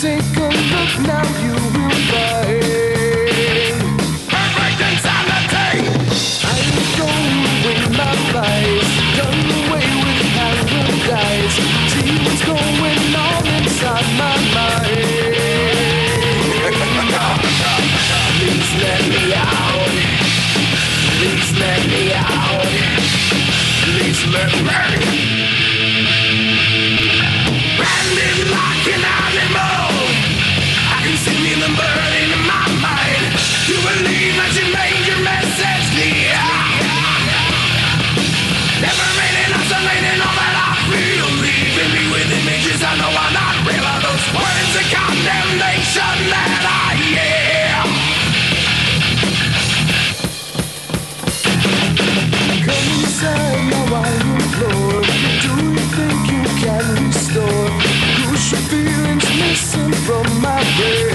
take a look now, you will find perfect insanity. I am going my vice, done away with paradise. See what's going on inside my mind. Please let me out. Please let me out. Please let me. Branded like an animal, I can see feeling burning in my mind. You believe that you made your message clear. Never really oscillating all that I feel. Leaving me with images I know are not real. Are those words of condemnation that I hear? Come inside now, I implore. Do you think you can restore? Crucial feelings missing from my brain.